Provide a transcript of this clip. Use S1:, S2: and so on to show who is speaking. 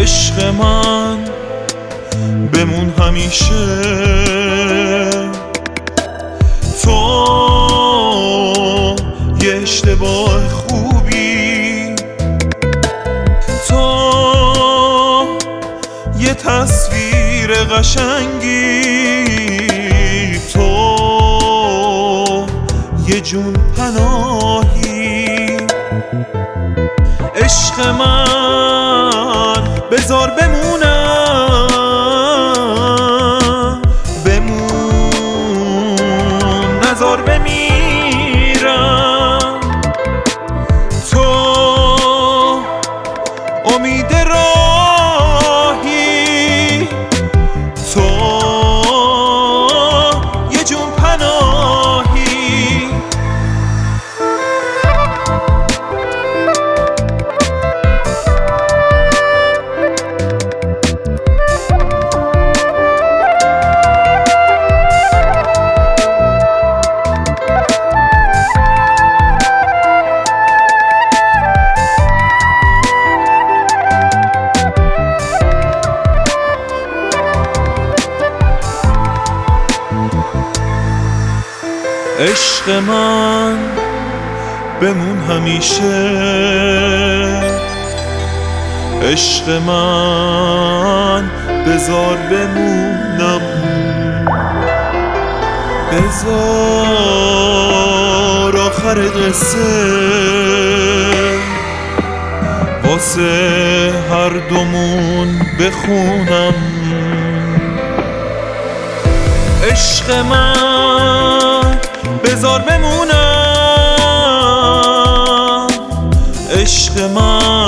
S1: عشق من بمون همیشه، تو یه اشتباه خوبی، تو یه تصویر قشنگی، تو یه جون پناهی. عشق من بذار بمونم، بمون نذار بمیرم، تو امید راهی، تو یه جون پناهی. عشق من بمون همیشه، عشق من بذار بمونم، بذار آخر قصه واسه هر دومون بخونم. عشق من بذار بمونم، عشق من